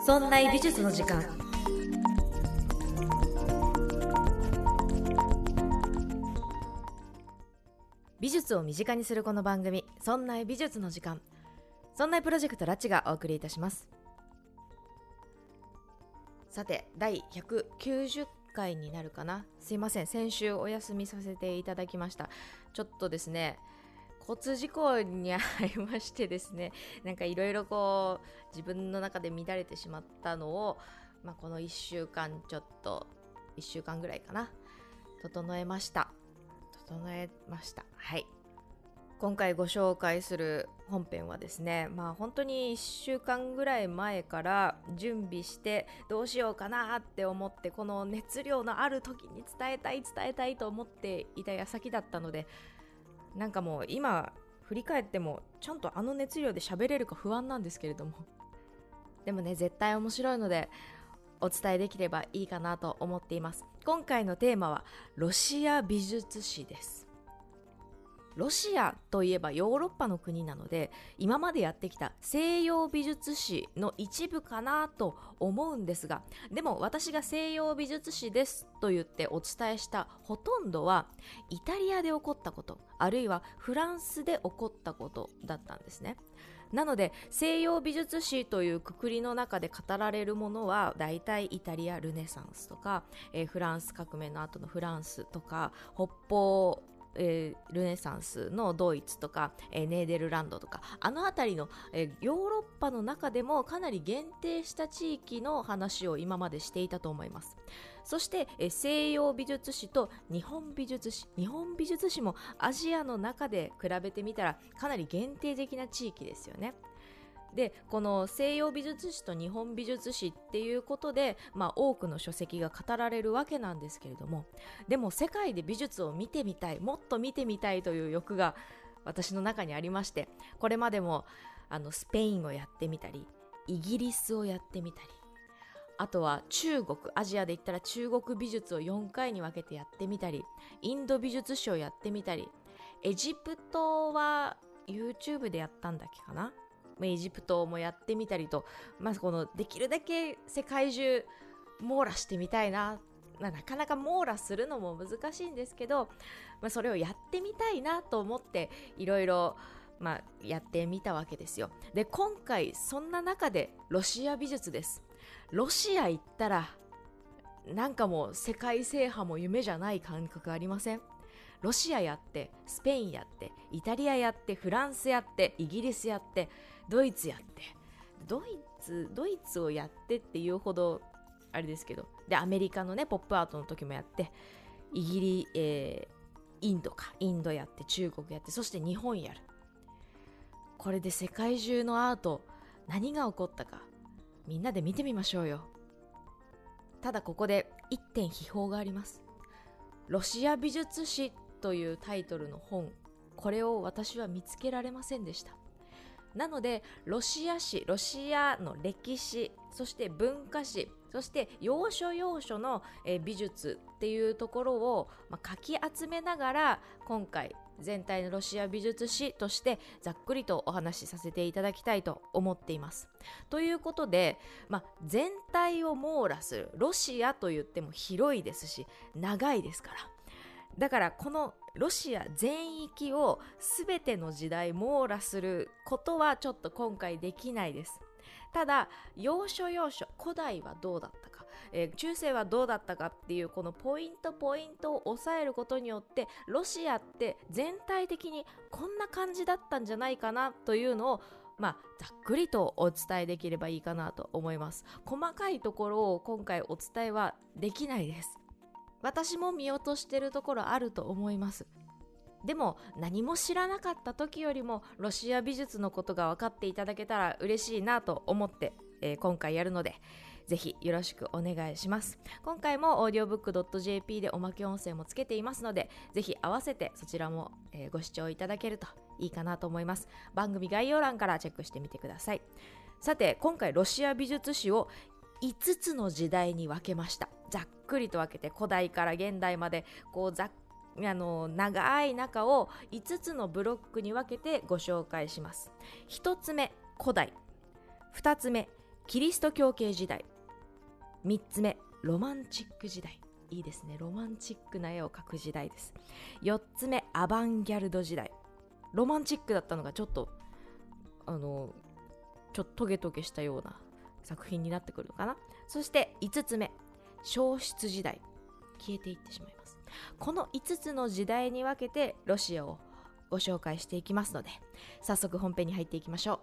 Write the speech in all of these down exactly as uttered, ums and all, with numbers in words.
そんな美術の時間。美術を身近にするこの番組、そんな美術の時間。そんなプロジェクトラチがお送りいたします。さて、だいひゃくきゅうじゅっかいになるかな。すいません、先週お休みさせていただきました。ちょっとですね、交通事故に遭いましてですね、なんかいろいろこう自分の中で乱れてしまったのを、まあ、このいっしゅうかんちょっといっしゅうかんぐらいかな、整えました整えましたはい今回ご紹介する本編はですね、まあ本当にいっしゅうかんぐらい前から準備してどうしようかなって思って、この熱量のある時に伝えたい伝えたいと思っていた矢先だったので、なんかもう今振り返ってもちゃんとあの熱量で喋れるか不安なんですけれども、でもね、絶対面白いのでお伝えできればいいかなと思っています。今回のテーマはロシア美術史です。ロシアといえばヨーロッパの国なので、今までやってきた西洋美術史の一部かなと思うんですが、でも私が西洋美術史ですと言ってお伝えしたほとんどはイタリアで起こったこと、あるいはフランスで起こったことだったんですね。なので西洋美術史という括りの中で語られるものはだいたいイタリアルネサンスとか、えー、フランス革命の後のフランスとか、北方えー、ルネサンスのドイツとか、えー、ネーデルランドとか、あの辺りの、えー、ヨーロッパの中でもかなり限定した地域の話を今までしていたと思います。そして、えー、西洋美術史と日本美術史日本美術史もアジアの中で比べてみたらかなり限定的な地域ですよね。で、この西洋美術史と日本美術史っていうことで、まあ、多くの書籍が語られるわけなんですけれども、でも世界で美術を見てみたい、もっと見てみたいという欲が私の中にありまして、これまでもあのスペインをやってみたり、イギリスをやってみたり、あとは中国、アジアで言ったら中国美術をよんかいに分けてやってみたり、インド美術史をやってみたり、エジプトは YouTube でやったんだっけかな、エジプトもやってみたりと、まあ、このできるだけ世界中網羅してみたいな、なかなか網羅するのも難しいんですけど、まあ、それをやってみたいなと思っていろいろまあやってみたわけですよ。で、今回そんな中でロシア美術です。ロシア行ったらなんかもう世界制覇も夢じゃない感覚ありません？ロシアやってスペインやってイタリアやってフランスやってイギリスやってドイツやって、ドイツドイツをやってっていうほどあれですけど、でアメリカのねポップアートの時もやって、イギリ、えー、インドかインドやって中国やって、そして日本やる。これで世界中のアート何が起こったかみんなで見てみましょうよ。ただここで一点秘宝があります。ロシア美術史というタイトルの本、これを私は見つけられませんでした。なのでロシア史、ロシアの歴史、そして文化史、そして要所要所の美術っていうところを、まあ、かき集めながら、今回全体のロシア美術史としてざっくりとお話しさせていただきたいと思っています。ということで、まあ、全体を網羅する、ロシアといっても広いですし長いですから、だからこのロシア全域を全ての時代網羅することはちょっと今回できないです。ただ要所要所、古代はどうだったか、えー、中世はどうだったかっていうこのポイントポイントを押さえることによって、ロシアって全体的にこんな感じだったんじゃないかなというのを、まあ、ざっくりとお伝えできればいいかなと思います。細かいところを今回お伝えはできないです。私も見落としてるところあると思います。でも何も知らなかった時よりもロシア美術のことが分かっていただけたら嬉しいなと思って、えー、今回やるので、ぜひよろしくお願いします。今回も オーディオブックドットジェーピー でおまけ音声もつけていますので、ぜひ合わせてそちらも、えー、ご視聴いただけるといいかなと思います。番組概要欄からチェックしてみてください。さて、今回ロシア美術史をいつつの時代に分けました。ざっくりと分けて、古代から現代までこうざっあの長い中をいつつのブロックに分けてご紹介します。ひとつめ古代、ふたつめキリスト教系時代。みっつめ、ロマンチック時代。いいですね、ロマンチックな絵を描く時代です。よっつめ、アバンギャルド時代。ロマンチックだったのがちょっとあのちょっとトゲトゲしたような作品になってくるのかな。そしていつつめ、消失時代。消えていってしまいます。このいつつの時代に分けてロシアをご紹介していきますので、早速本編に入っていきましょう。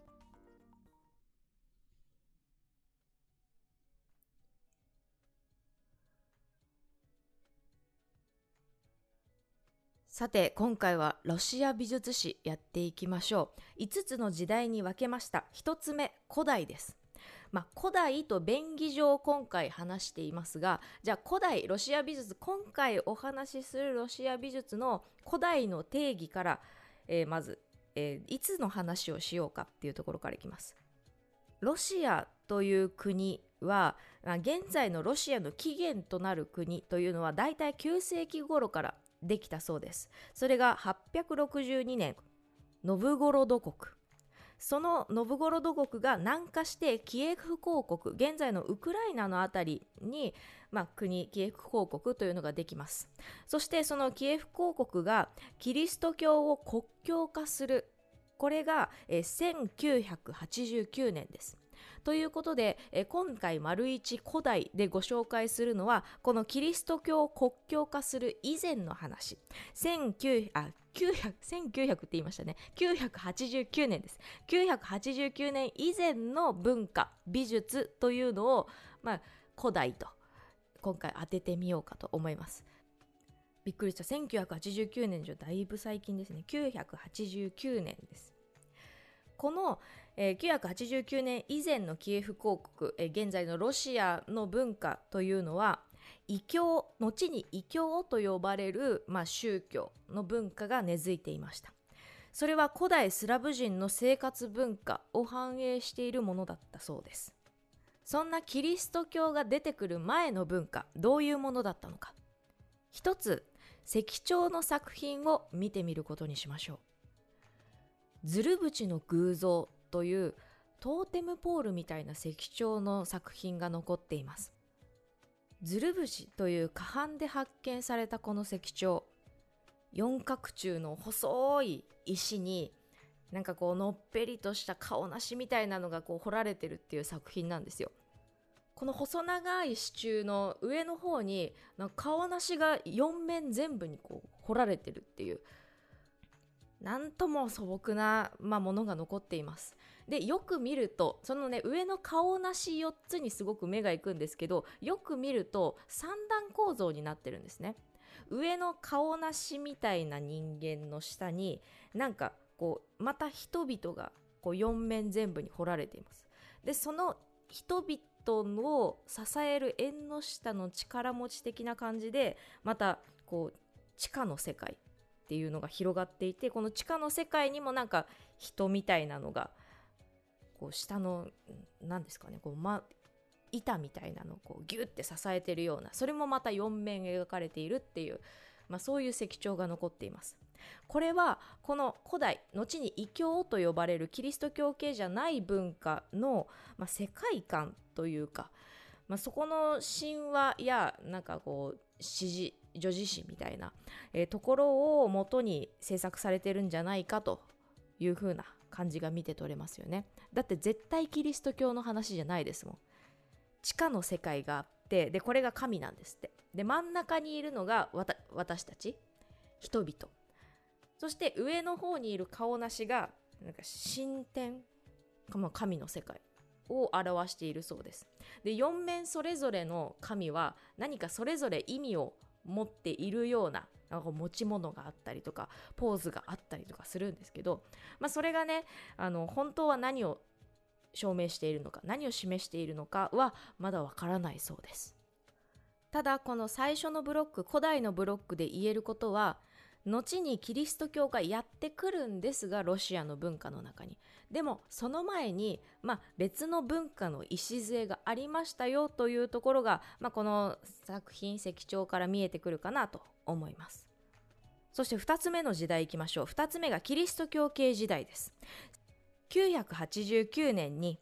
さて、今回はロシア美術史やっていきましょう。いつつの時代に分けました。ひとつめ、古代です。まあ、古代と便宜上今回話していますが、じゃあ古代ロシア美術、今回お話しするロシア美術の古代の定義から、えーまず、えーいつの話をしようかっていうところからいきます。ロシアという国は、まあ現在のロシアの起源となる国というのはだいたいきゅうせいき頃からできたそうです。それがはっぴゃくろくじゅうにねん、ノブゴロド国。そのノブゴロド国が南下してキエフ公国、現在のウクライナのあたりに、まあ、国キエフ公国というのができます。そしてそのキエフ公国がキリスト教を国教化する、これがえせんきゅうひゃくはちじゅうきゅうねんです。ということで、え今回丸一古代でご紹介するのはこのキリスト教を国教化する以前の話。せんきゅうひゃくあきゅうひゃく せんきゅうひゃくって言いましたね。きゅうひゃくはちじゅうきゅうねんです。きゅうひゃくはちじゅうきゅうねん以前の文化美術というのを、まあ、古代と今回当ててみようかと思います。びっくりした。せんきゅうひゃくはちじゅうきゅうねんじゃだいぶ最近ですね。きゅうひゃくはちじゅうきゅうねんです。この、えー、きゅうひゃくはちじゅうきゅうねん以前のキエフ公国、えー、現在のロシアの文化というのは異教、後に異教と呼ばれる、まあ、宗教の文化が根付いていました。それは古代スラブ人の生活文化を反映しているものだったそうです。そんなキリスト教が出てくる前の文化、どういうものだったのか。一つ、石彫の作品を見てみることにしましょう。ズルブチの偶像というトーテムポールみたいな石彫の作品が残っています。ズルブチという河畔で発見されたこの石彫、四角柱の細い石になんかこうのっぺりとした顔なしみたいなのがこう彫られてるっていう作品なんですよ。この細長い支柱の上の方になんか顔なしがよんめん全部にこう彫られてるっていう、なんとも素朴な、まあ、ものが残っています。で、よく見るとそのね上の顔なしよっつにすごく目がいくんですけど、よく見ると三段構造になってるんですね。上の顔なしみたいな人間の下になんかこうまた人々がこうよんめん全部に彫られています。で、その人々を支える縁の下の力持ち的な感じでまたこう地下の世界っていうのが広がっていて、この地下の世界にもなんか人みたいなのがこう下の何ですかね、こう、ま、板みたいなのをこうギュッて支えているような、それもまたよんめん描かれているっていう、まあ、そういう石彫が残っています。これはこの古代、後に異教と呼ばれるキリスト教系じゃない文化の、まあ、世界観というか、まあ、そこの神話やなんかこう史事女子誌みたいな、えー、ところを元に制作されてるんじゃないかという風な感じが見て取れますよね。だって絶対キリスト教の話じゃないですもん。地下の世界があって、でこれが神なんですって。で真ん中にいるのがわた私たち人々、そして上の方にいる顔なしがなんか神天、神の世界を表しているそうです。で、よんめんそれぞれの神は何かそれぞれ意味を持っているような、なんか持ち物があったりとかポーズがあったりとかするんですけど、まあ、それがね、あの本当は何を証明しているのか、何を示しているのかはまだわからないそうです。ただこの最初のブロック、古代のブロックで言えることは、後にキリスト教がやってくるんですが、ロシアの文化の中に。でもその前に、まあ、別の文化の礎がありましたよというところが、まあ、この作品石彫から見えてくるかなと思います。そしてふたつめの時代いきましょう。ふたつめがキリスト教系時代です。きゅうひゃくはちじゅうきゅうねんに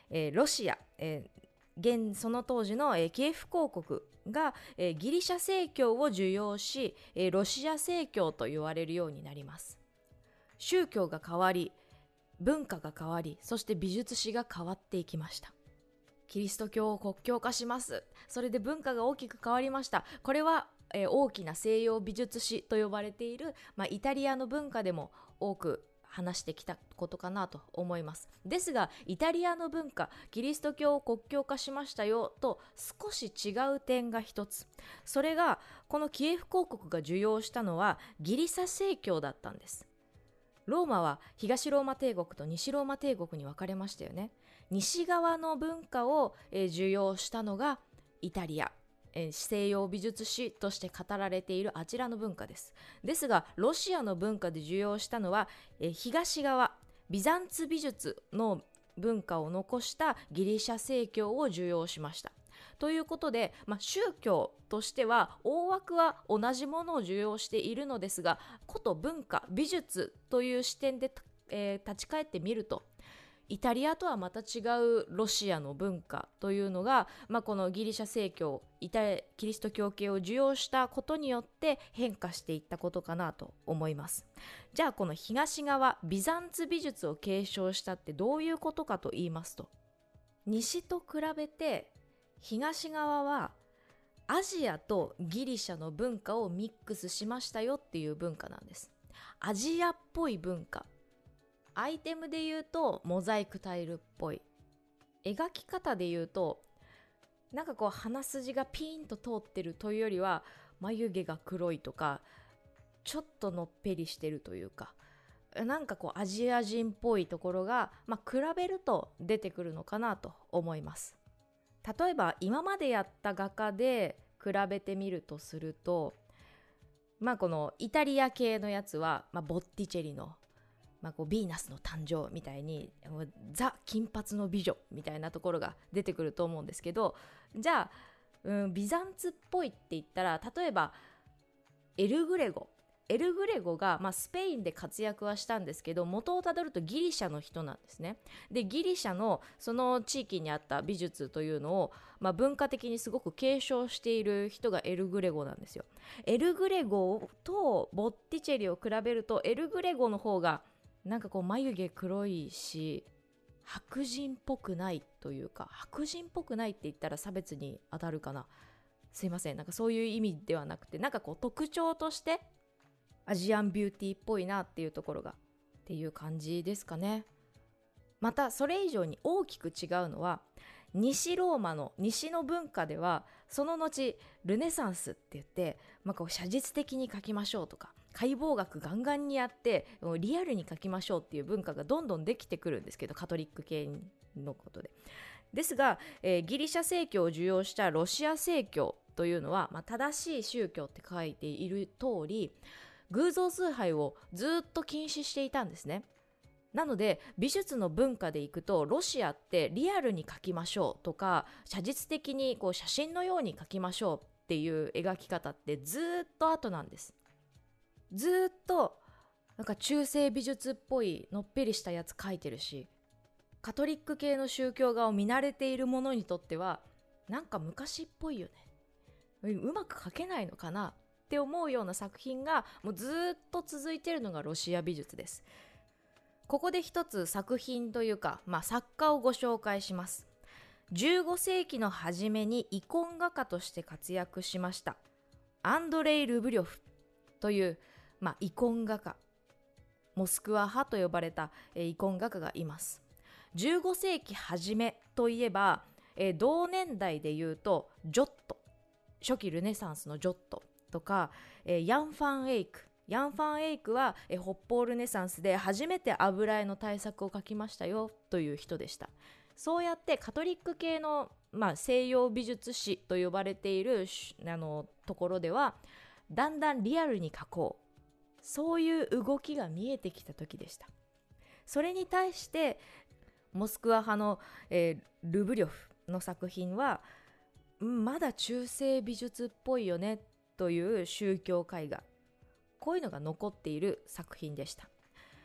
えーロシア、えー現その当時の、えーキエフ公国が、えーギリシャ正教を受容し、えーロシア正教と言われるようになります。宗教が変わり、文化が変わり、そして美術史が変わっていきました。キリスト教を国教化します。それで文化が大きく変わりました。これは、えー大きな西洋美術史と呼ばれている、まあ、イタリアの文化でも多く話してきたことかなと思います。ですが、イタリアの文化、キリスト教を国教化しましたよと少し違う点が一つ。それが、このキエフ公国が受容したのはギリシャ正教だったんです。ローマは東ローマ帝国と西ローマ帝国に分かれましたよね。西側の文化を、えー受容したのがイタリア、えー西洋美術史として語られているあちらの文化です。ですが、ロシアの文化で受容したのは、えー東側、ビザンツ美術の文化を残したギリシャ正教を受容しました。ということで、まあ、宗教としては大枠は同じものを受容しているのですが、こと文化、美術という視点で、えー立ち返ってみると、イタリアとはまた違うロシアの文化というのが、まあ、このギリシャ正教、イタリキリスト教系を受容したことによって変化していったことかなと思います。じゃあこの東側、ビザンツ美術を継承したってどういうことかと言いますと、西と比べて東側はアジアとギリシャの文化をミックスしましたよっていう文化なんです。アジアっぽい文化。アイテムで言うとモザイクタイルっぽい。描き方で言うと、なんかこう鼻筋がピーンと通ってるというよりは、眉毛が黒いとか、ちょっとのっぺりしてるというか、なんかこうアジア人っぽいところが、まあ、比べると出てくるのかなと思います。例えば今までやった画家で比べてみるとすると、まあこのイタリア系のやつは、まあ、ボッティチェリの、まあ、こうヴィーナスの誕生みたいにザ金髪の美女みたいなところが出てくると思うんですけど、じゃあ、うん、ビザンツっぽいって言ったら、例えばエルグレゴエルグレゴが、まあ、スペインで活躍はしたんですけど、元をたどるとギリシャの人なんですね。でギリシャのその地域にあった美術というのを、まあ、文化的にすごく継承している人がエルグレゴなんですよ。エルグレゴとボッティチェリを比べると、エルグレゴの方がなんかこう眉毛黒いし、白人っぽくないというか、白人っぽくないって言ったら差別に当たるかな、すいません、なんかそういう意味ではなくて、なんかこう特徴としてアジアンビューティーっぽいなっていうところがっていう感じですかね。またそれ以上に大きく違うのは、西ローマの西の文化ではその後ルネサンスって言って、まあ、こう写実的に描きましょうとか、解剖学ガンガンにやってリアルに描きましょうっていう文化がどんどんできてくるんですけど、カトリック系のことでですが、えーギリシャ正教を受容したロシア正教というのは、まあ、正しい宗教って書いている通り、偶像崇拝をずっと禁止していたんですね。なので美術の文化でいくと、ロシアってリアルに描きましょうとか、写実的にこう写真のように描きましょうっていう描き方ってずっと後なんです。ずっとなんか中世美術っぽいのっぺりしたやつ描いてるし、カトリック系の宗教画を見慣れている者にとってはなんか昔っぽいよね、うまく描けないのかなって思うような作品がもうずっと続いているのがロシア美術です。ここで一つ作品というか、まあ、作家をご紹介します。じゅうごせいきの初めにイコン画家として活躍しましたアンドレイ・ルブリョフという、まあ、イコン画家、モスクワ派と呼ばれた、えーイコン画家がいます。じゅうごせいき初めといえば、えー同年代でいうとジョット、初期ルネサンスのジョットとか、えーヤン・ファン・エイクヤン・ファン・エイクは、えー北方ルネサンスで初めて油絵の大作を描きましたよという人でした。そうやってカトリック系の、まあ、西洋美術史と呼ばれているあのところでは、だんだんリアルに描こう、そういう動きが見えてきた時でした。それに対してモスクワ派の、えールブリョフの作品は、うんまだ中世美術っぽいよねという宗教絵画、こういうのが残っている作品でした。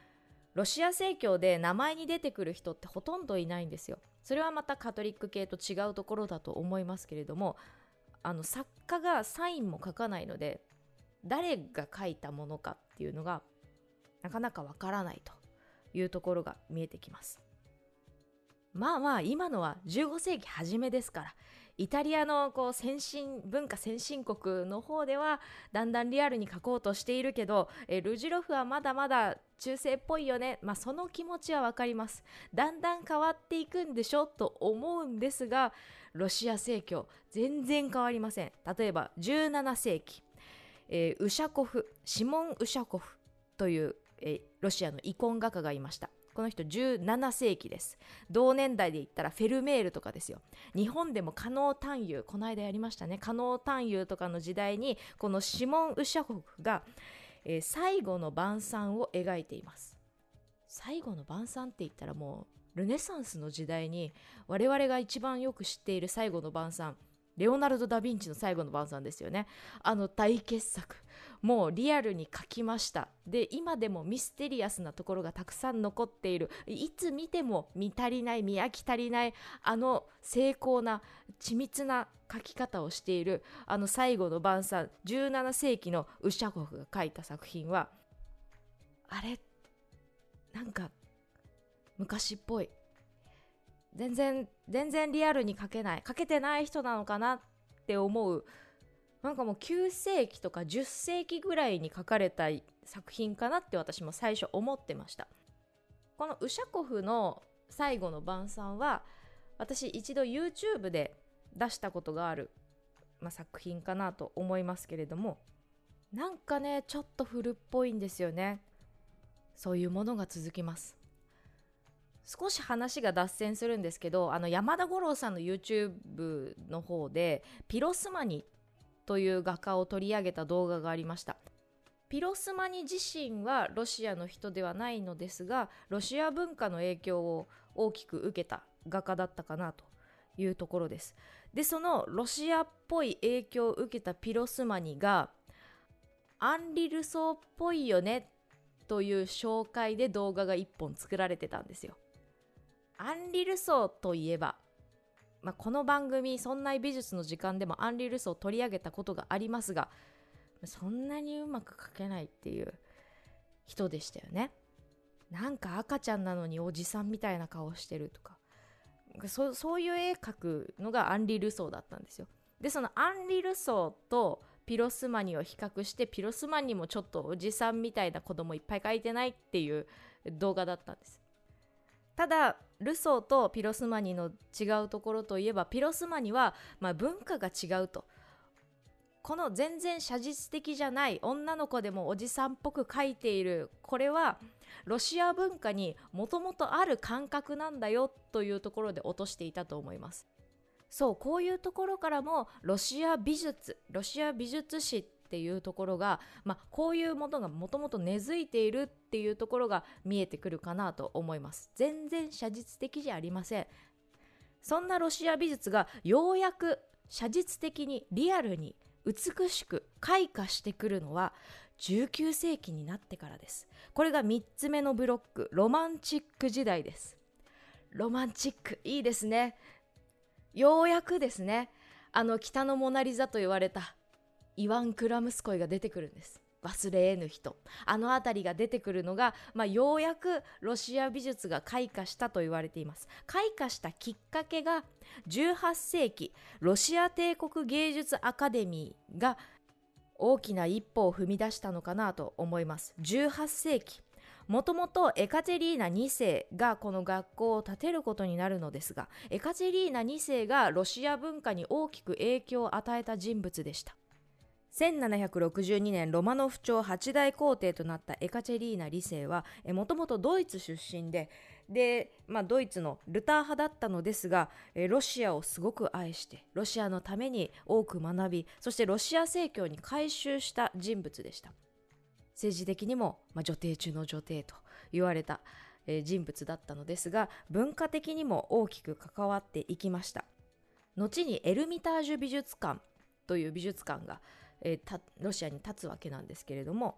ロシア正教で名前に出てくる人ってほとんどいないんですよ。それはまたカトリック系と違うところだと思いますけれども、あの作家がサインも書かないので、誰が書いたものかっていうのがなかなかわからないというところが見えてきます。まあまあ今のはじゅうご世紀初めですから、イタリアのこう先進文化先進国の方ではだんだんリアルに書こうとしているけど、えルジロフはまだまだ中世っぽいよね。まあその気持ちはわかります。だんだん変わっていくんでしょと思うんですが、ロシア正教全然変わりません。例えばじゅうなな世紀、えーウシャコフシモン・ウシャコフという、えーロシアの遺恨画家がいました。この人じゅうなな世紀です。同年代で言ったらフェルメールとかですよ。日本でも加納探幽、この間やりましたね。加納探幽とかの時代にこのシモン・ウシャコフが、えー最後の晩餐を描いています。最後の晩餐って言ったらもうルネサンスの時代に我々が一番よく知っている最後の晩餐、レオナルド・ダ・ヴィンチの最後の晩餐ですよね。あの大傑作、もうリアルに描きました。で、今でもミステリアスなところがたくさん残っている、いつ見ても見足りない見飽き足りない、あの精巧な緻密な描き方をしているあの最後の晩餐、じゅうなな世紀のウシャコフが描いた作品は、あれなんか昔っぽい、全然全然リアルに描けない描けてない人なのかなって思う、なんかもうきゅう世紀とかじゅっ世紀ぐらいに描かれた作品かなって私も最初思ってました。このウシャコフの最後の晩餐は私一度 YouTube で出したことがある、まあ、作品かなと思いますけれども、なんかねちょっと古っぽいんですよね。そういうものが続きます。少し話が脱線するんですけど、あの山田五郎さんの YouTube の方でピロスマニという画家を取り上げた動画がありました。ピロスマニ自身はロシアの人ではないのですが、ロシア文化の影響を大きく受けた画家だったかなというところです。で、そのロシアっぽい影響を受けたピロスマニがアンリ・ルソーっぽいよねという紹介で動画がいっぽん作られてたんですよ。アンリ・ルソーといえば、まあ、この番組「そんな美術の時間」でもアンリ・ルソーを取り上げたことがありますが、そんなにうまく描けないっていう人でしたよね。なんか赤ちゃんなのにおじさんみたいな顔してるとか、そ, そういう絵描くのがアンリ・ルソーだったんですよ。で、そのアンリ・ルソーとピロスマニを比較して、ピロスマニもちょっとおじさんみたいな子供いっぱい描いてないっていう動画だったんです。ただルソーとピロスマニの違うところといえば、ピロスマニは、まあ、文化が違うと。この全然写実的じゃない女の子でもおじさんっぽく描いている、これはロシア文化にもともとある感覚なんだよというところで落としていたと思います。そう、こういうところからもロシア美術、ロシア美術史っていうところが、まあ、こういうものがもともと根付いているっていうところが見えてくるかなと思います。全然写実的じゃありません。そんなロシア美術がようやく写実的にリアルに美しく開花してくるのはじゅうきゅう世紀になってからです。これがみっつめのブロック、ロマンチック時代です。ロマンチックいいですね。ようやくですね、あの北のモナリザと言われたイワン・クラムスコイが出てくるんです。忘れ得ぬ人、あのあたりが出てくるのが、まあ、ようやくロシア美術が開花したと言われています。開花したきっかけがじゅうはっ世紀ロシア帝国芸術アカデミーが大きな一歩を踏み出したのかなと思います。じゅうはっ世紀、もともとエカテリーナに世がこの学校を建てることになるのですが、エカテリーナに世がロシア文化に大きく影響を与えた人物でした。せんななひゃくろくじゅうにねんロマノフ朝八大皇帝となったエカチェリーナに世はもともとドイツ出身でで、まあ、ドイツのルター派だったのですが、ロシアをすごく愛してロシアのために多く学び、そしてロシア正教に改宗した人物でした。政治的にも、まあ、女帝中の女帝と言われた、えー、人物だったのですが、文化的にも大きく関わっていきました。後にエルミタージュ美術館という美術館がえー、ロシアに立つわけなんですけれども、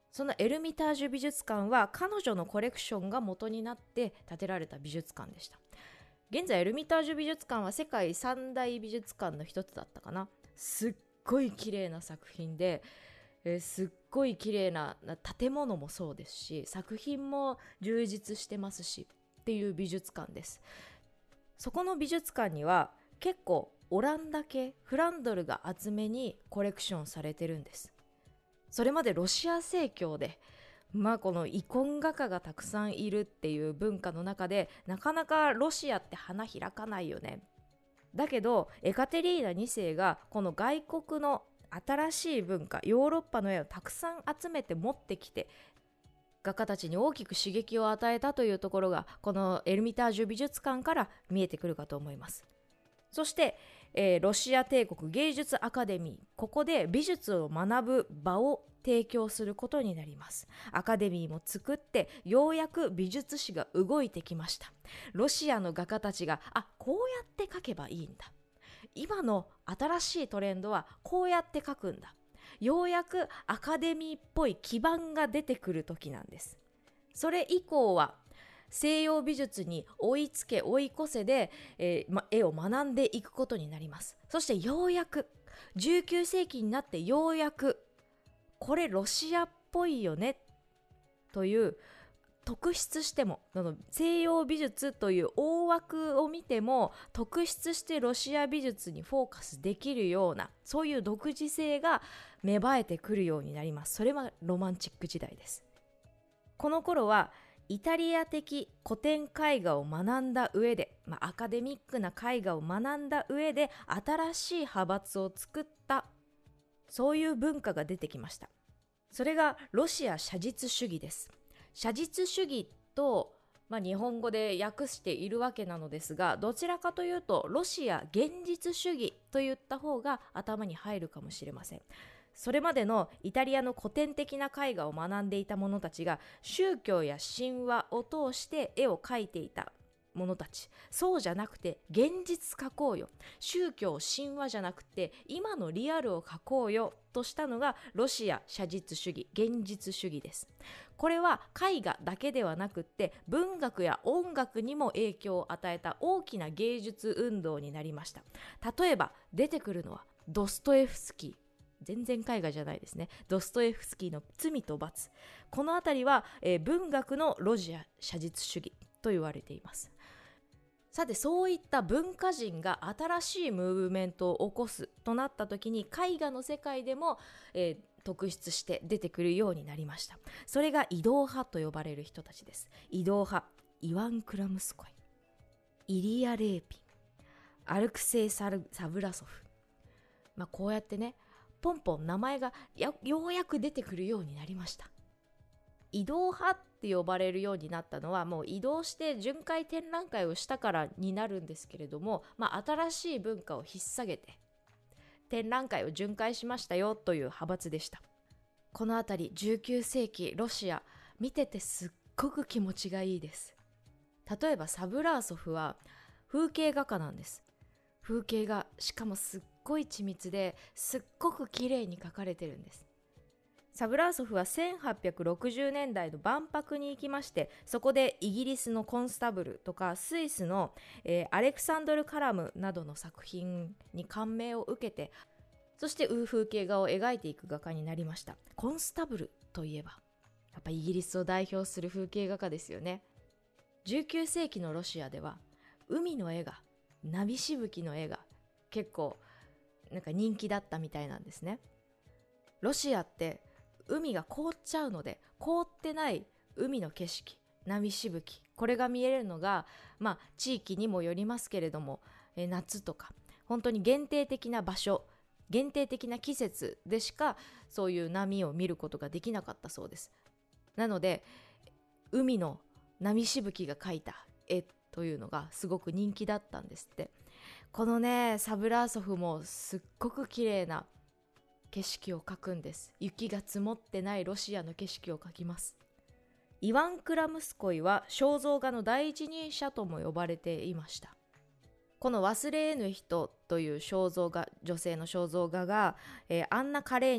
そのエルミタージュ美術館は彼女のコレクションが元になって建てられた美術館でした。現在エルミタージュ美術館は世界三大美術館の一つだったかな。すっごい綺麗な作品で、えー、すっごい綺麗な建物もそうですし、作品も充実してますしっていう美術館です。そこの美術館には結構オランダ系フランドルが厚めにコレクションされてるんです。それまでロシア正教で、まあこのイコン画家がたくさんいるっていう文化の中で、なかなかロシアって花開かないよね。だけどエカテリーナにせいがこの外国の新しい文化、ヨーロッパの絵をたくさん集めて持ってきて、画家たちに大きく刺激を与えたというところが、このエルミタージュ美術館から見えてくるかと思います。そして、えー、ロシア帝国芸術アカデミー、ここで美術を学ぶ場を提供することになります。アカデミーも作って、ようやく美術史が動いてきました。ロシアの画家たちが、あ、こうやって描けばいいんだ、今の新しいトレンドはこうやって描くんだ、ようやくアカデミーっぽい基盤が出てくる時なんです。それ以降は西洋美術に追いつけ追い越せで、えーま、絵を学んでいくことになります。そしてようやくじゅうきゅうせいきになって、ようやくこれロシアっぽいよねという特筆しても、西洋美術という大枠を見ても特筆してロシア美術にフォーカスできるような、そういう独自性が芽生えてくるようになります。それはロマンチック時代です。この頃はイタリア的古典絵画を学んだ上で、まあ、アカデミックな絵画を学んだ上で新しい派閥を作った、そういう文化が出てきました。それがロシア写実主義です。写実主義と、まあ、日本語で訳しているわけなのですが、どちらかというとロシア現実主義といった方が頭に入るかもしれません。それまでのイタリアの古典的な絵画を学んでいた者たちが、宗教や神話を通して絵を描いていた者たち、そうじゃなくて現実描こうよ、宗教神話じゃなくて今のリアルを描こうよとしたのがロシア写実主義、現実主義です。これは絵画だけではなくって文学や音楽にも影響を与えた大きな芸術運動になりました。例えば出てくるのはドストエフスキー、全然絵画じゃないですね。ドストエフスキーの罪と罰、このあたりは、えー、文学のロシア写実主義と言われています。さて、そういった文化人が新しいムーブメントを起こすとなった時に、絵画の世界でも、えー、特筆して出てくるようになりました。それが移動派と呼ばれる人たちです。移動派、イワン・クラムスコイ、イリア・レーピン、アルクセイ・サブラソフ、まあ、こうやってね、ポンポン名前がやようやく出てくるようになりました。移動派って呼ばれるようになったのは、もう移動して巡回展覧会をしたからになるんですけれども、まあ、新しい文化を引っ提げて展覧会を巡回しましたよという派閥でした。このあたりじゅうきゅうせいきロシア、見ててすっごく気持ちがいいです。例えばサブラーソフは風景画家なんです。風景画、しかもすっごい緻密ですっごく綺麗に描かれてるんです。サブラーソフはせんはっぴゃくろくじゅうねんだいの万博に行きまして、そこでイギリスのコンスタブルとかスイスの、えー、アレクサンドル・カラムなどの作品に感銘を受けて、そして風景画を描いていく画家になりました。コンスタブルといえばやっぱイギリスを代表する風景画家ですよね。じゅうきゅうせいきのロシアでは海の絵が、波しぶきの絵が結構なんか人気だったみたいなんですね。ロシアって海が凍っちゃうので、凍ってない海の景色、波しぶき、これが見えるのが、まあ地域にもよりますけれども、え夏とか本当に限定的な場所、限定的な季節でしかそういう波を見ることができなかったそうです。なので海の波しぶきが描いた絵というのがすごく人気だったんですって。このねサブラーソフもすっごく綺麗な景色を描くんです。雪が積もってないロシアの景色を描きます。イワン・クラムスコイは肖像画の第一人者とも呼ばれていました。この忘れ得ぬ人という肖像画、女性の肖像画が、えー、アンナ・カレーニナ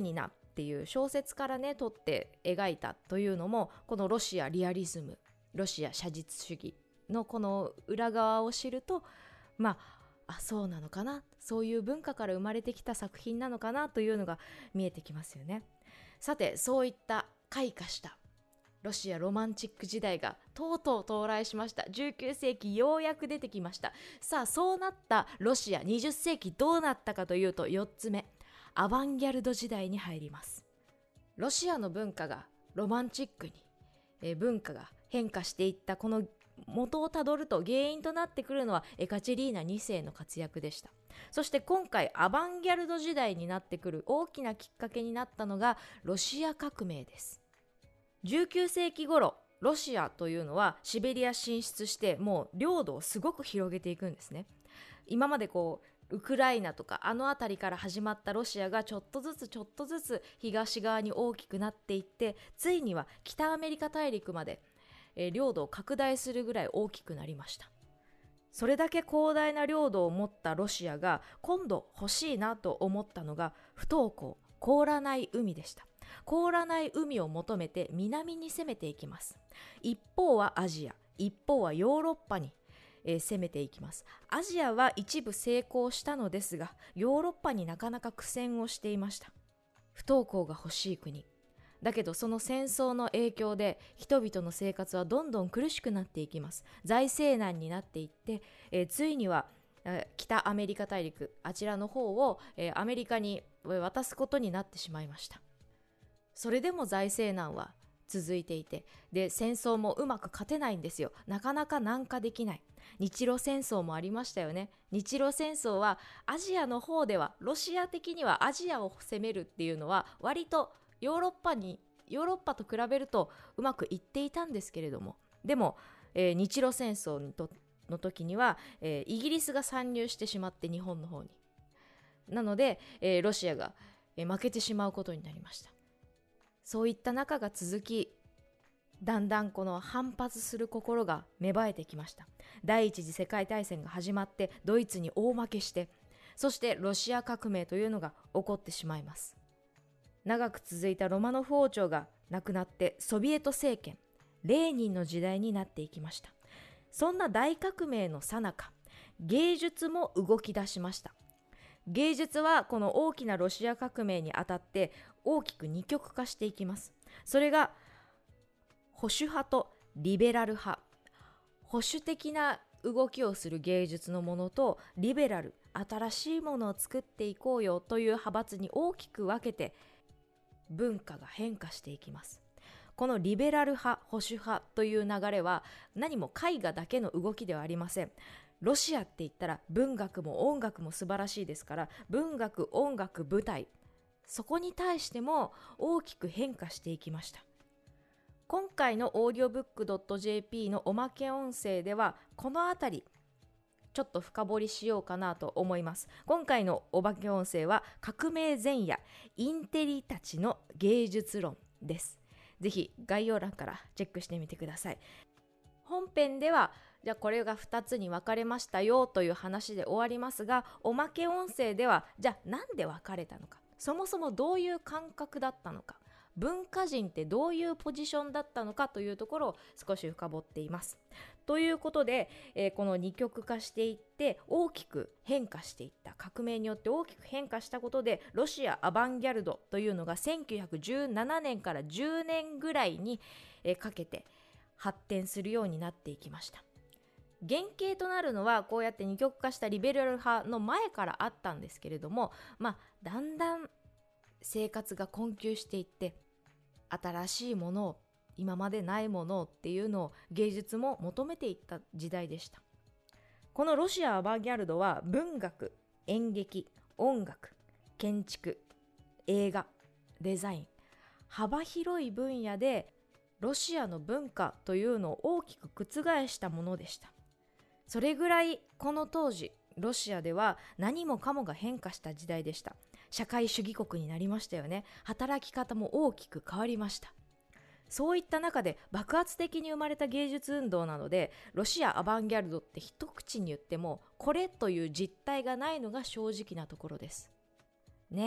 っていう小説からね取って描いたというのも、このロシアリアリズム、ロシア写実主義のこの裏側を知ると、まああそうなのかな、そういう文化から生まれてきた作品なのかなというのが見えてきますよね。さて、そういった開花したロシアロマンチック時代がとうとう到来しました。じゅうきゅうせいきようやく出てきました。さあ、そうなったロシア、にじゅっせいきどうなったかというと、よっつめ、アバンギャルド時代に入ります。ロシアの文化がロマンチックに、えー、文化が変化していったこの元をたどると、原因となってくるのはエカチェリーナにせいの活躍でした。そして今回アバンギャルド時代になってくる大きなきっかけになったのがロシア革命です。じゅうきゅうせいき頃、ロシアというのはシベリア進出して、もう領土をすごく広げていくんですね。今までこうウクライナとかあの辺りから始まったロシアがちょっとずつちょっとずつ東側に大きくなっていって、ついには北アメリカ大陸まで、えー、領土を拡大するぐらい大きくなりました。それだけ広大な領土を持ったロシアが今度欲しいなと思ったのが不凍港、凍らない海でした。凍らない海を求めて南に攻めていきます。一方はアジア、一方はヨーロッパに、えー、攻めていきます。アジアは一部成功したのですが、ヨーロッパになかなか苦戦をしていました。不凍港が欲しい国だけど、その戦争の影響で人々の生活はどんどん苦しくなっていきます。財政難になっていって、えー、ついにはえー北アメリカ大陸、あちらの方を、えーアメリカに渡すことになってしまいました。それでも財政難は続いていて、で戦争もうまく勝てないんですよ。なかなか軟化できない。日露戦争もありましたよね。日露戦争はアジアの方では、ロシア的にはアジアを攻めるっていうのは割とヨーロッパにヨーロッパと比べるとうまくいっていたんですけれども、でも、えー日露戦争にとの時には、えーイギリスが参入してしまって、日本の方に、なので、えーロシアが、えー負けてしまうことになりました。そういった中が続き、だんだんこの反発する心が芽生えてきました。第一次世界大戦が始まって、ドイツに大負けして、そしてロシア革命というのが起こってしまいます。長く続いたロマノフ王朝がなくなって、ソビエト政権、レーニンの時代になっていきました。そんな大革命の最中、芸術も動き出しました。芸術はこの大きなロシア革命にあたって大きく二極化していきます。それが保守派とリベラル派。保守的な動きをする芸術のものと、リベラル、新しいものを作っていこうよという派閥に大きく分けて文化が変化していきます。このリベラル派、保守派という流れは何も絵画だけの動きではありません。ロシアって言ったら文学も音楽も素晴らしいですから、文学、音楽、舞台、そこに対しても大きく変化していきました。今回のオーディオブックドットジェーピー のおまけ音声では、このあたりちょっと深掘りしようかなと思います。今回のおまけ音声は革命前夜インテリたちの芸術論です。ぜひ概要欄からチェックしてみてください。本編ではじゃあこれがふたつに分かれましたよという話で終わりますが、おまけ音声ではじゃあなんで分かれたのか、そもそもどういう感覚だったのか、文化人ってどういうポジションだったのかというところを少し深掘っています。ということで、えーこの二極化していって大きく変化していった、革命によって大きく変化したことで、ロシアアバンギャルドというのがせんきゅうひゃくじゅうななねんからじゅうねんぐらいに、えーかけて発展するようになっていきました。原型となるのはこうやって二極化したリベラル派の前からあったんですけれども、まあだんだん生活が困窮していって、新しいものを、今までないものっていうのを芸術も求めていった時代でした。このロシアアバンギャルドは文学、演劇、音楽、建築、映画、デザイン、幅広い分野でロシアの文化というのを大きく覆したものでした。それぐらいこの当時ロシアでは何もかもが変化した時代でした。社会主義国になりましたよね。働き方も大きく変わりました。そういった中で爆発的に生まれた芸術運動なので、ロシアアバンギャルドって一口に言ってもこれという実態がないのが正直なところですね。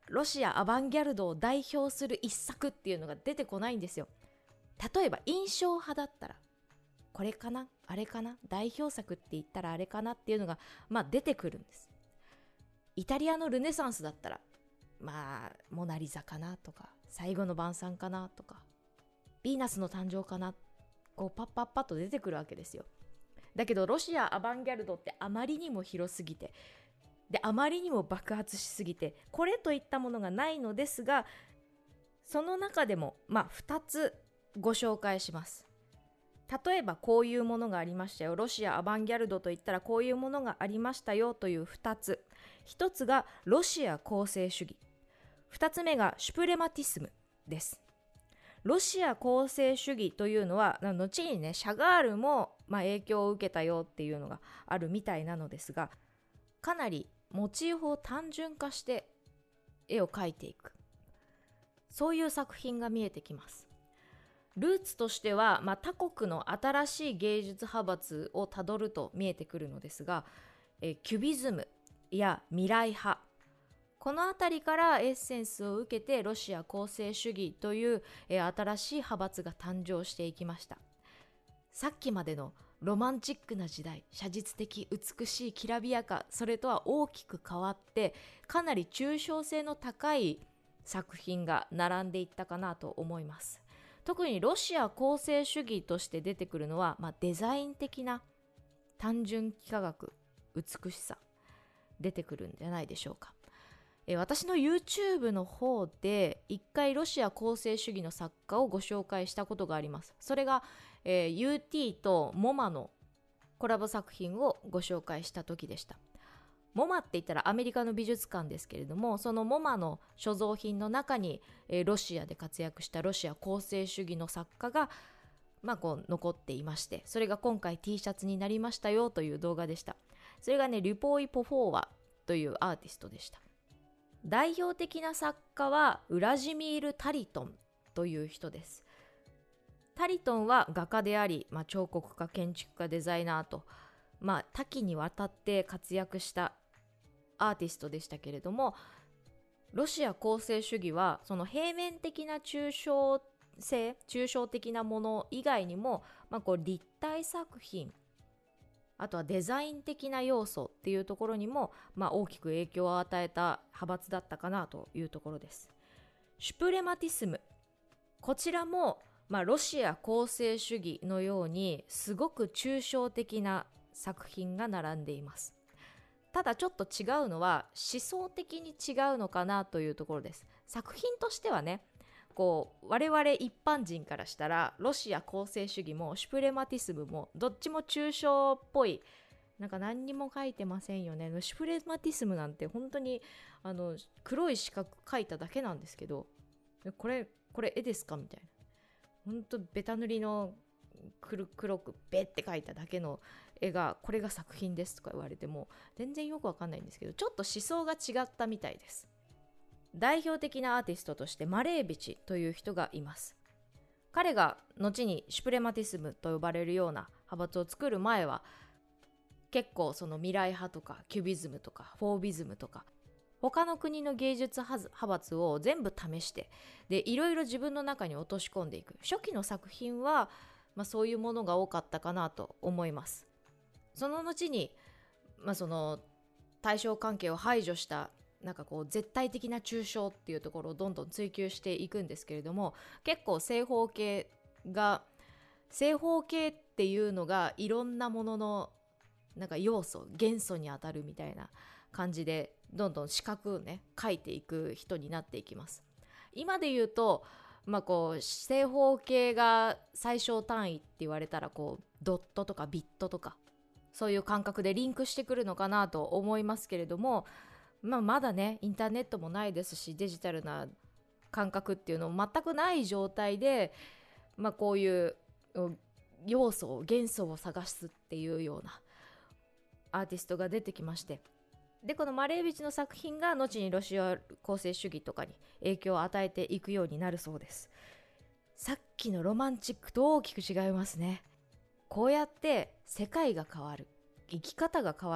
ロシアアバンギャルドを代表する一作っていうのが出てこないんですよ。例えば印象派だったらこれかなあれかな、代表作って言ったらあれかなっていうのがまあ出てくるんです。イタリアのルネサンスだったらまあモナリザかなとか、最後の晩餐かなとか、ヴィーナスの誕生かな、こうパッパッパッと出てくるわけですよ。だけどロシアアバンギャルドってあまりにも広すぎて、であまりにも爆発しすぎて、これといったものがないのですが、その中でもまあふたつご紹介します。例えばこういうものがありましたよ、ロシアアバンギャルドといったらこういうものがありましたよというふたつ。ひとつがロシア構成主義、ふたつめがシュプレマティスムです。ロシア構成主義というのは後にね、シャガールもまあ影響を受けたよっていうのがあるみたいなのですが、かなりモチーフを単純化して絵を描いていく、そういう作品が見えてきます。ルーツとしては、まあ、他国の新しい芸術派閥をたどると見えてくるのですが、えキュビズムや未来派、この辺りからエッセンスを受けてロシア構成主義という、え新しい派閥が誕生していきました。さっきまでのロマンチックな時代、写実的、美しい、きらびやか、それとは大きく変わって、かなり抽象性の高い作品が並んでいったかなと思います。特にロシア構成主義として出てくるのは、まあ、デザイン的な単純幾何学、美しさ出てくるんじゃないでしょうか。え私の YouTube の方で一回ロシア構成主義の作家をご紹介したことがあります。それが、えー、ユーティー とモマのコラボ作品をご紹介した時でした。モマって言ったらアメリカの美術館ですけれども、そのモマの所蔵品の中に、えー、ロシアで活躍したロシア構成主義の作家が、まあ、こう残っていまして、それが今回 T シャツになりましたよという動画でした。それがね、リュポイ・ポフォーワというアーティストでした。代表的な作家はウラジミール・タリトンという人です。タリトンは画家であり、まあ、彫刻家、建築家、デザイナーと、まあ、多岐にわたって活躍したアーティストでしたけれども、ロシア構成主義はその平面的な抽象性、抽象的なもの以外にも、まあ、こう立体作品、あとはデザイン的な要素っていうところにも、まあ、大きく影響を与えた派閥だったかなというところです。シュプレマティスム、こちらも、まあ、ロシア構成主義のようにすごく抽象的な作品が並んでいます。ただちょっと違うのは思想的に違うのかなというところです。作品としてはね、こう我々一般人からしたらロシア構成主義もシュプレマティスムもどっちも抽象っぽい、なんか何にも書いてませんよね。シュプレマティスムなんて本当にあの黒い四角書いただけなんですけど、これこれ絵ですかみたいな、本当ベタ塗りの黒くベって書いただけの絵がこれが作品ですとか言われても全然よくわかんないんですけど、ちょっと思想が違ったみたいです。代表的なアーティストとしてマレービチという人がいます。彼が後にシュプレマティスムと呼ばれるような派閥を作る前は、結構その未来派とかキュビズムとかフォービズムとか他の国の芸術派閥を全部試して、でいろいろ自分の中に落とし込んでいく。初期の作品は、まあ、そういうものが多かったかなと思います。その後に、まあ、その対象関係を排除したなんかこう絶対的な抽象っていうところをどんどん追求していくんですけれども、結構正方形が正方形っていうのがいろんなもののなんか要素、元素に当たるみたいな感じでどんどん四角をね描いていく人になっていきます。今で言うと、まあ、こう正方形が最小単位って言われたらこうドットとかビットとかそういう感覚でリンクしてくるのかなと思いますけれども、まあ、まだねインターネットもないですし、デジタルな感覚っていうのも全くない状態で、まあ、こういう要素元素を探すっていうようなアーティストが出てきまして、でこのマレービチの作品が後にロシア構成主義とかに影響を与えていくようになるそうです。さっきのロマンチックと大きく違いますね。こうやって世界が変わる、生き方が変わる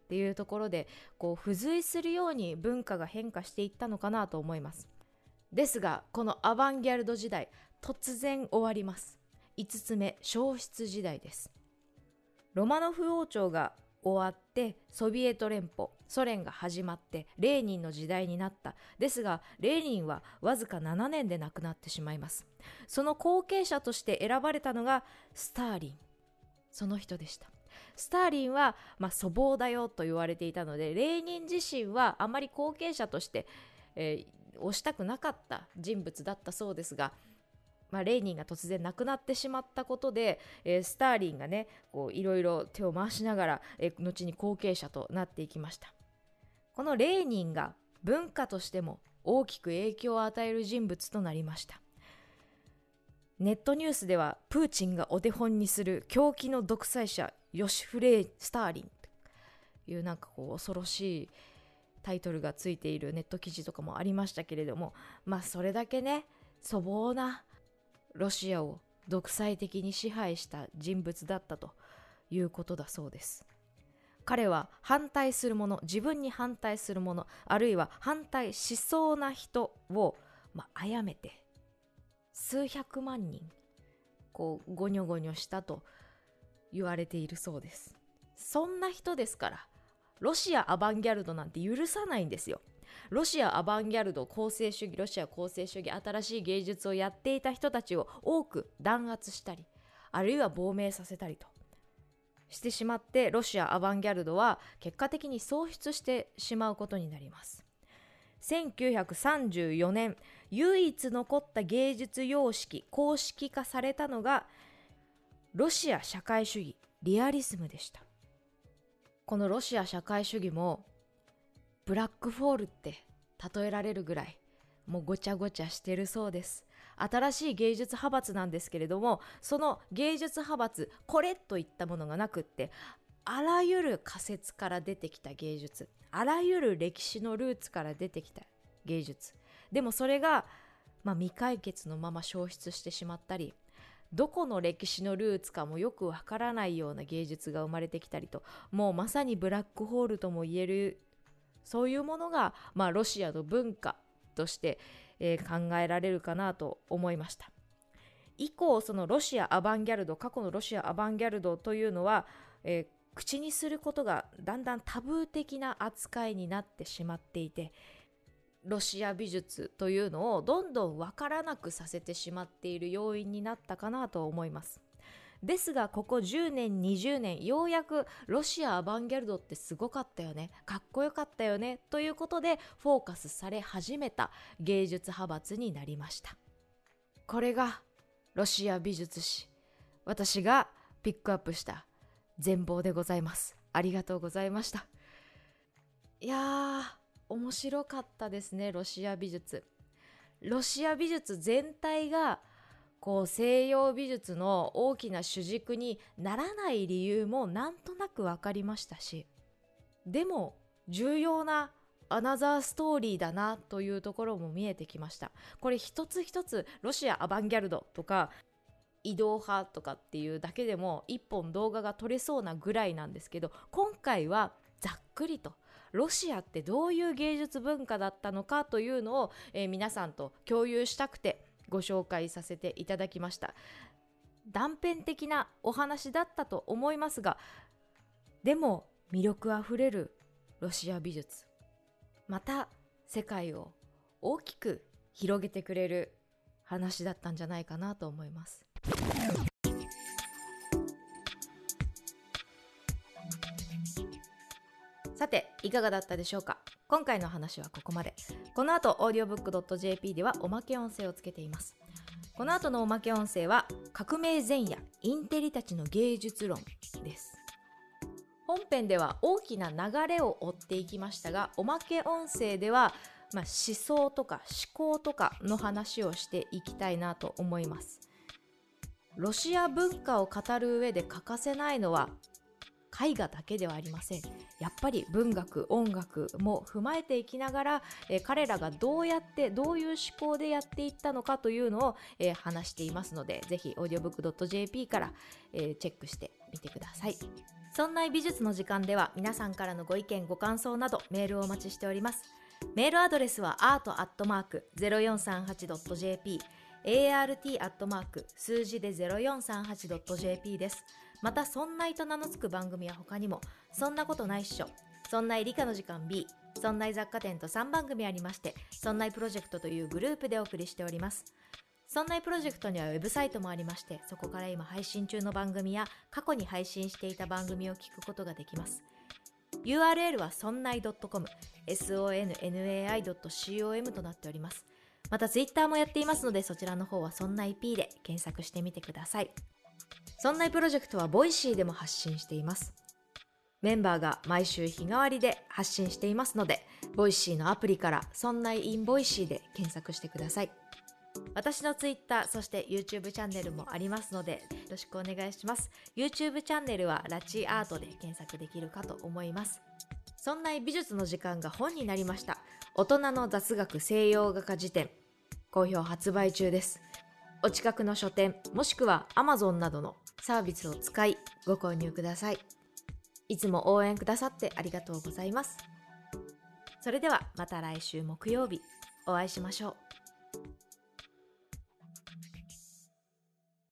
っていうところでこう付随するように文化が変化していったのかなと思います。ですがこのアバンギャルド時代突然終わります。いつつめ、消失時代です。ロマノフ王朝が終わってソビエト連邦ソ連が始まってレーニンの時代になった。ですがレーニンはわずかななねんで亡くなってしまいます。その後継者として選ばれたのがスターリン、その人でした。スターリンは、まあ、粗暴だよと言われていたのでレーニン自身はあまり後継者として、えー、推したくなかった人物だったそうですが、まあ、レーニンが突然亡くなってしまったことで、えー、スターリンがねこういろいろ手を回しながら、えー、後に後継者となっていきました。このレーニンが文化としても大きく影響を与える人物となりました。ネットニュースではプーチンがお手本にする狂気の独裁者ヨシフレー・スターリンというなんかこう恐ろしいタイトルがついているネット記事とかもありましたけれども、まあそれだけね粗暴なロシアを独裁的に支配した人物だったということだそうです。彼は反対する者、自分に反対する者、あるいは反対しそうな人を、まあ、殺めて数百万人こうゴニョゴニョしたと言われているそうです。そんな人ですからロシアアバンギャルドなんて許さないんですよ。ロシアアバンギャルド、構成主義、ロシア構成主義、新しい芸術をやっていた人たちを多く弾圧したり、あるいは亡命させたりとしてしまって、ロシアアバンギャルドは結果的に喪失してしまうことになります。せんきゅうひゃくさんじゅうよねん、唯一残った芸術様式、公式化されたのがロシア社会主義、リアリスムでした。このロシア社会主義もブラックフォールって例えられるぐらいもうごちゃごちゃしてるそうです。新しい芸術派閥なんですけれども、その芸術派閥これといったものがなくって、あらゆる仮説から出てきた芸術、あらゆる歴史のルーツから出てきた芸術、でもそれが、まあ、未解決のまま消失してしまったり、どこの歴史のルーツかもよくわからないような芸術が生まれてきたりと、もうまさにブラックホールとも言える、そういうものが、まあ、ロシアの文化として、えー、考えられるかなと思いました。以降そのロシアアバンギャルド、過去のロシアアバンギャルドというのは、えー、口にすることがだんだんタブー的な扱いになってしまっていて、ロシア美術というのをどんどん分からなくさせてしまっている要因になったかなと思います。ですがここじゅうねんにじゅうねん、ようやくロシアアバンギャルドってすごかったよね、かっこよかったよねということでフォーカスされ始めた芸術派閥になりました。これがロシア美術史、私がピックアップした全貌でございます。ありがとうございました。いやー面白かったですね。ロシア美術ロシア美術全体がこう西洋美術の大きな主軸にならない理由もなんとなく分かりましたし、でも重要なアナザーストーリーだなというところも見えてきました。これ一つ一つロシアアバンギャルドとか移動派とかっていうだけでも一本動画が撮れそうなぐらいなんですけど、今回はざっくりとロシアってどういう芸術文化だったのかというのを、えー、皆さんと共有したくてご紹介させていただきました。断片的なお話だったと思いますが、でも魅力あふれるロシア美術、また世界を大きく広げてくれる話だったんじゃないかなと思います。さていかがだったでしょうか。今回の話はここまで。この後 オーディオブックドットジェーピー ではおまけ音声をつけています。この後のおまけ音声は革命前夜インテリたちの芸術論です。本編では大きな流れを追っていきましたが、おまけ音声では、まあ、思想とか思考とかの話をしていきたいなと思います。ロシア文化を語る上で欠かせないのは絵画だけではありません。やっぱり文学、音楽も踏まえていきながら、えー、彼らがどうやってどういう思考でやっていったのかというのを、えー、話していますので、ぜひ オーディオブックドットジェーピー から、えー、チェックしてみてください。 そんな美術の時間では皆さんからのご意見ご感想などメールをお待ちしております。メールアドレスは アート アットマーク ゼロよんさんはち ドット ジェーピー アールティー アットマーク 数字で ゼロよんさんはち ドット ジェーピー です。またそんないと名の付く番組は他にもそんなことないっしょ、そんない理科の時間 B、そんない雑貨店とさんばんぐみありまして、そんないプロジェクトというグループでお送りしております。そんないプロジェクトにはウェブサイトもありまして、そこから今配信中の番組や過去に配信していた番組を聞くことができます。 ユーアールエル はそんない ドットコム ソンナイ ドットコム となっております。またツイッターもやっていますので、そちらの方はそんない P で検索してみてください。そんないプロジェクトはボイシーでも発信しています。メンバーが毎週日替わりで発信していますので、ボイシーのアプリからそんない in ボイシーで検索してください。私のツイッター、そして YouTube チャンネルもありますので、よろしくお願いします。YouTube チャンネルはラチアートで検索できるかと思います。そんな美術の時間が本になりました。大人の雑学西洋画家辞典、好評発売中です。お近くの書店もしくは Amazon などのサービスを使いご購入ください。いつも応援くださってありがとうございます。それではまた来週木曜日お会いしましょう。